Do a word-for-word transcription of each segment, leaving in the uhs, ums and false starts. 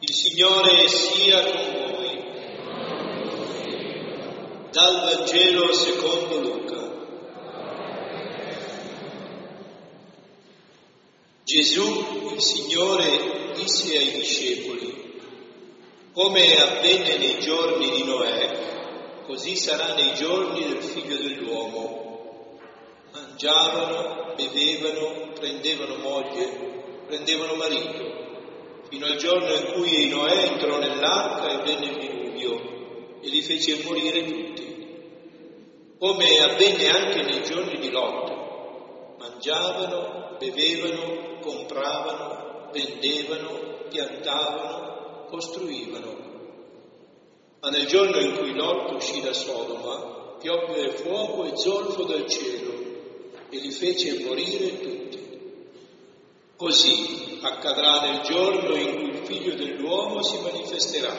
Il Signore sia con voi. Dal Vangelo secondo Luca. Gesù, il Signore, disse ai discepoli: come avvenne nei giorni di Noè, così sarà nei giorni del Figlio dell'uomo. Mangiavano, bevevano, prendevano moglie, prendevano marito, fino al giorno in cui Noè entrò nell'arca e venne il diluvio e li fece morire tutti. Come avvenne anche nei giorni di Lot: mangiavano, bevevano, compravano, vendevano, piantavano, costruivano. Ma nel giorno in cui Lot uscì da Sodoma, piovve fuoco e zolfo dal cielo e li fece morire tutti. Così accadrà nel giorno in cui il Figlio dell'uomo si manifesterà.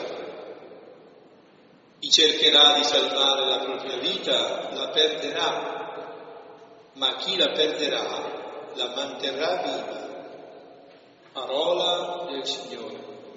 Chi cercherà di salvare la propria vita la perderà, ma chi la perderà la manterrà viva. Parola del Signore.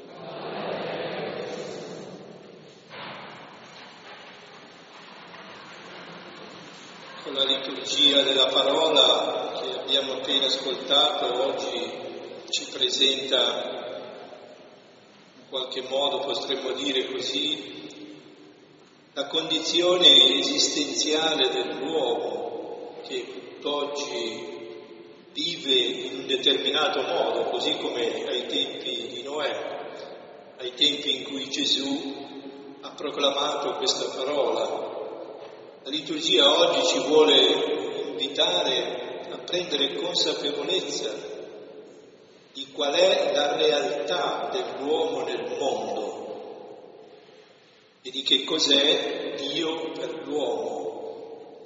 Con la liturgia della parola che abbiamo appena ascoltato oggi ci presenta, in qualche modo potremmo dire così, la condizione esistenziale dell'uomo che tutt'oggi vive in un determinato modo, così come ai tempi di Noè, ai tempi in cui Gesù ha proclamato questa parola. La liturgia oggi ci vuole invitare a prendere consapevolezza di qual è la realtà dell'uomo nel mondo e di che cos'è Dio per l'uomo.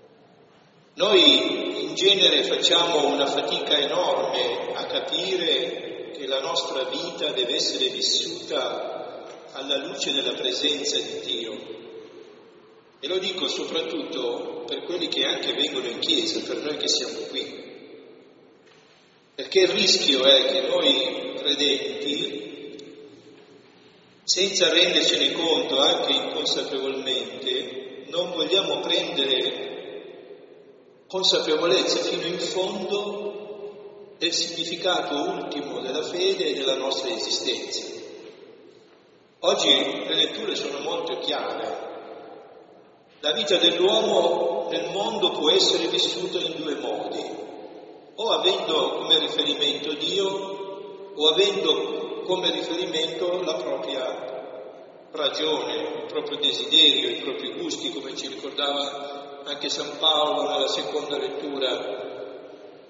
Noi in genere facciamo una fatica enorme a capire che la nostra vita deve essere vissuta alla luce della presenza di Dio. E lo dico soprattutto per quelli che anche vengono in chiesa, per noi che siamo qui. Perché il rischio è che noi credenti, senza rendercene conto anche inconsapevolmente, non vogliamo prendere consapevolezza fino in fondo del significato ultimo della fede e della nostra esistenza. Oggi le letture sono molto chiare. La vita dell'uomo nel mondo può essere vissuta in due modi, o avendo come riferimento Dio, o avendo come riferimento la propria ragione, il proprio desiderio, i propri gusti, come ci ricordava anche San Paolo nella seconda lettura,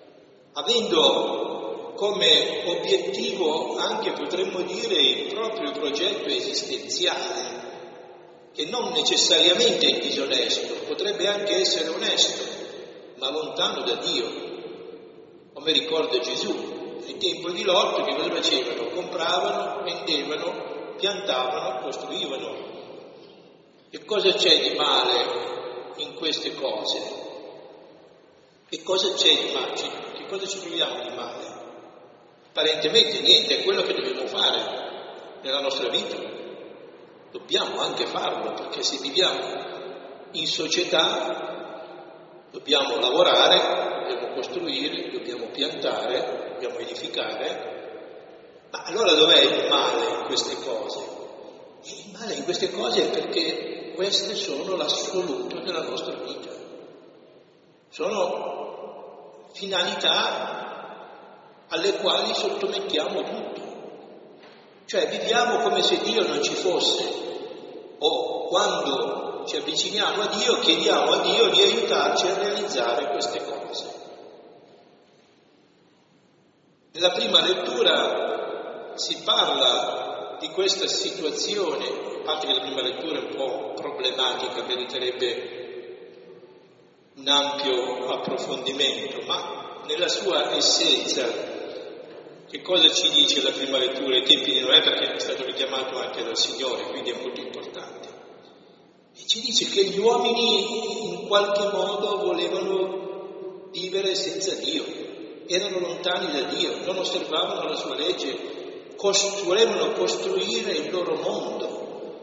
avendo come obiettivo anche, potremmo dire, il proprio progetto esistenziale, che non necessariamente è disonesto, potrebbe anche essere onesto, ma lontano da Dio. Come ricorda Gesù, nel tempo di Lot, che cosa facevano? Compravano, vendevano, piantavano, costruivano. Che cosa c'è di male in queste cose? Che cosa c'è di male? Che cosa ci troviamo di male? Apparentemente niente, è quello che dobbiamo fare nella nostra vita. Dobbiamo anche farlo, perché se viviamo in società dobbiamo lavorare, dobbiamo costruire, dobbiamo piantare, dobbiamo edificare. Ma allora dov'è il male in queste cose? Il male in queste cose è perché queste sono l'assoluto della nostra vita. Sono finalità alle quali sottomettiamo tutto. Cioè viviamo come se Dio non ci fosse, o quando ci avviciniamo a Dio chiediamo a Dio di aiutarci a realizzare queste cose. Nella prima lettura si parla di questa situazione, a parte che la prima lettura è un po' problematica, meriterebbe un ampio approfondimento, ma nella sua essenza che cosa ci dice la prima lettura ai tempi di Noè, perché è stato richiamato anche dal Signore, quindi è molto importante. E ci dice che gli uomini in qualche modo volevano vivere senza Dio, erano lontani da Dio, non osservavano la sua legge, cost- volevano costruire il loro mondo.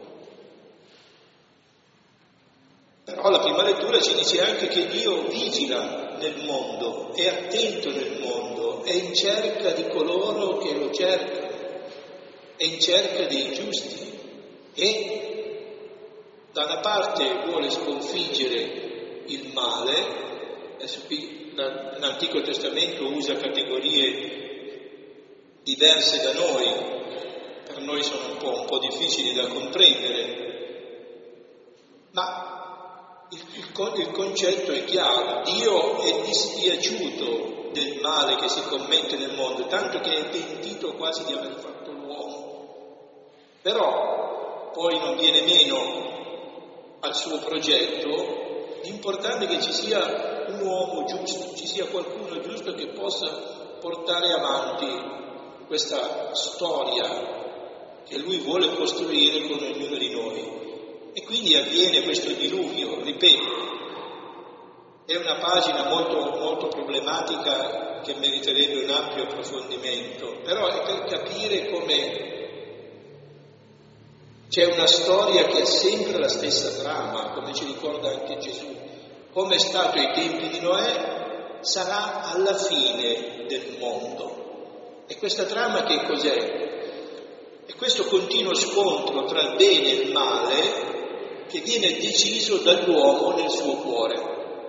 Però la prima lettura ci dice anche che Dio vigila nel mondo, è attento nel mondo, è in cerca di coloro che lo cercano, è in cerca dei giusti e da una parte vuole sconfiggere il male. Adesso qui l'Antico Testamento usa categorie diverse da noi, per noi sono un po', un po' difficili da comprendere, ma Il, il, il concetto è chiaro: Dio è dispiaciuto del male che si commette nel mondo, tanto che è pentito quasi di aver fatto l'uomo. Però poi non viene meno al suo progetto. L'importante è che ci sia un uomo giusto, ci sia qualcuno giusto che possa portare avanti questa storia che lui vuole costruire con ognuno di noi. E quindi avviene questo diluvio, ripeto, è una pagina molto, molto problematica che meriterebbe un ampio approfondimento, però è per capire come c'è una storia che ha sempre la stessa trama, come ci ricorda anche Gesù. Come è stato ai tempi di Noè, sarà alla fine del mondo. E questa trama che cos'è? È questo continuo scontro tra il bene e il male che viene deciso dall'uomo nel suo cuore.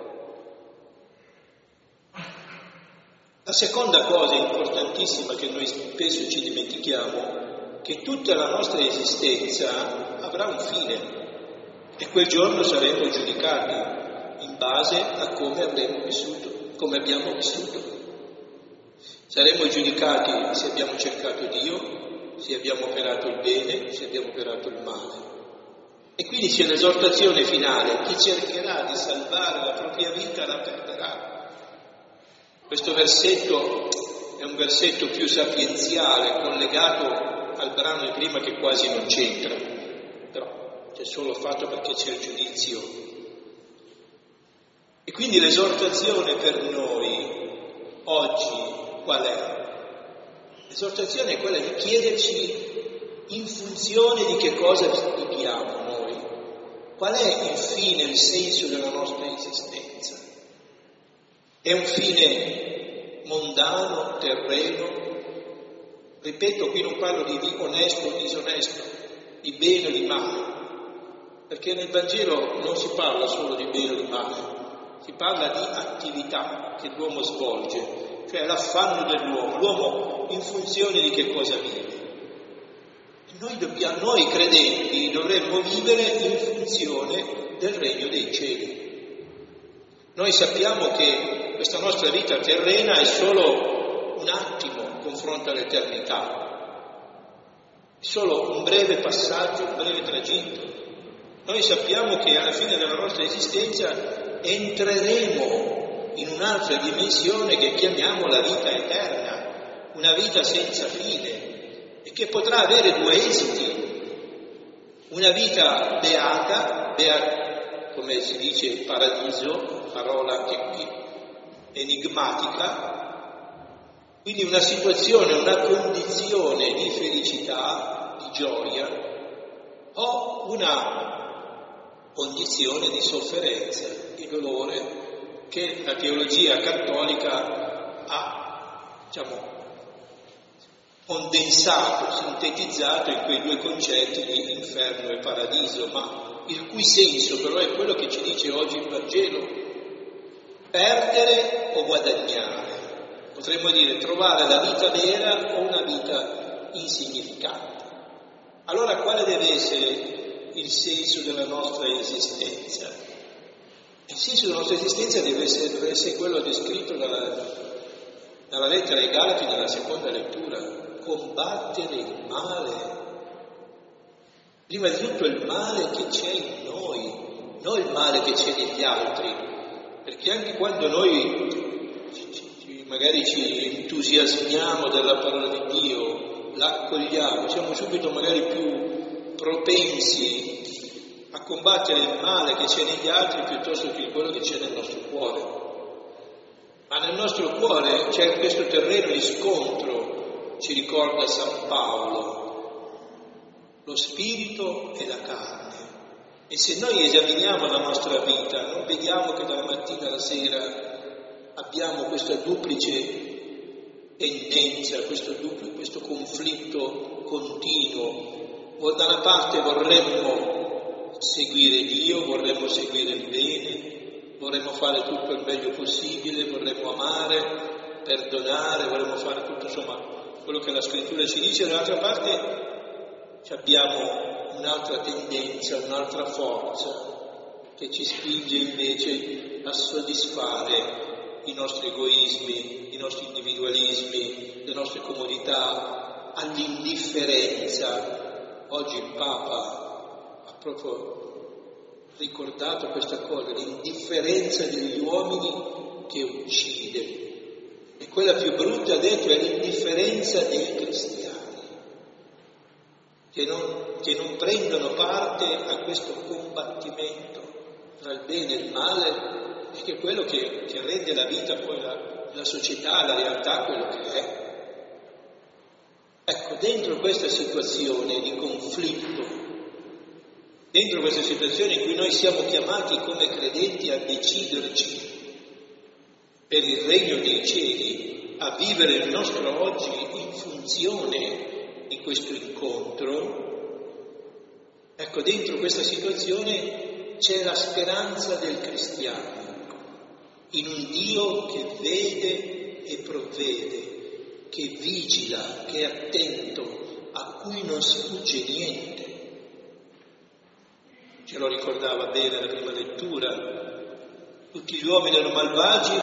La seconda cosa importantissima che noi spesso ci dimentichiamo, che tutta la nostra esistenza avrà un fine e quel giorno saremo giudicati in base a come avremo vissuto, come abbiamo vissuto. Saremo giudicati se abbiamo cercato Dio, se abbiamo operato il bene, se abbiamo operato il male. E quindi c'è l'esortazione finale: chi cercherà di salvare la propria vita la perderà. Questo versetto è un versetto più sapienziale, collegato al brano di prima che quasi non c'entra, però c'è solo fatto perché c'è il giudizio. E quindi l'esortazione per noi oggi qual è? L'esortazione è quella di chiederci in funzione di che cosa viviamo noi. Qual è il fine, il senso della nostra esistenza? È un fine mondano, terreno? Ripeto, qui non parlo di onesto o disonesto, di bene o di male, perché nel Vangelo non si parla solo di bene o di male, si parla di attività che l'uomo svolge, cioè l'affanno dell'uomo, l'uomo in funzione di che cosa vive. Noi, dobbiamo, noi credenti dovremmo vivere in funzione del regno dei cieli. Noi sappiamo che questa nostra vita terrena è solo un attimo in confronto all'eternità, è solo un breve passaggio, un breve tragitto. Noi sappiamo che alla fine della nostra esistenza entreremo in un'altra dimensione che chiamiamo la vita eterna, una vita senza fine, e che potrà avere due esiti: una vita beata, beata come si dice paradiso, parola che qui è enigmatica, quindi una situazione, una condizione di felicità, di gioia, o una condizione di sofferenza, di dolore, che la teologia cattolica ha, diciamo, condensato, sintetizzato in quei due concetti di inferno e paradiso, ma il cui senso però è quello che ci dice oggi il Vangelo: perdere o guadagnare. Potremmo dire trovare la vita vera o una vita insignificante. Allora quale deve essere il senso della nostra esistenza? Il senso della nostra esistenza deve essere, deve essere quello descritto dalla, dalla lettera ai Galati nella seconda lettura: combattere il male. Prima di tutto il male che c'è in noi, non il male che c'è negli altri, perché anche quando noi ci, ci, magari ci entusiasmiamo della parola di Dio, la accogliamo, siamo subito magari più propensi a combattere il male che c'è negli altri piuttosto che quello che c'è nel nostro cuore. Ma nel nostro cuore c'è questo terreno di scontro ci ricorda San Paolo, lo spirito e la carne. E se noi esaminiamo la nostra vita, non vediamo che dalla mattina alla sera abbiamo questa duplice tendenza, questo, duplo, questo conflitto continuo. Da una parte vorremmo seguire Dio, vorremmo seguire il bene, vorremmo fare tutto il meglio possibile, vorremmo amare, perdonare, vorremmo fare tutto, insomma, quello che la Scrittura ci dice. Dall'altra parte abbiamo un'altra tendenza, un'altra forza che ci spinge invece a soddisfare i nostri egoismi, i nostri individualismi, le nostre comodità, all'indifferenza. Oggi il Papa ha proprio ricordato questa cosa, l'indifferenza degli uomini che uccide. E quella più brutta, ha detto, è l'indifferenza dei cristiani, che non, che non prendono parte a questo combattimento tra il bene e il male, e che è quello che, che rende la vita, poi la, la società, la realtà, quello che è. Ecco, dentro questa situazione di conflitto, dentro questa situazione in cui noi siamo chiamati come credenti a deciderci per il regno dei cieli, a vivere il nostro oggi in funzione di questo incontro, ecco, dentro questa situazione c'è la speranza del cristiano in un Dio che vede e provvede, che vigila, che è attento, a cui non sfugge niente. Ce lo ricordava bene la prima lettura. Tutti gli uomini erano malvagi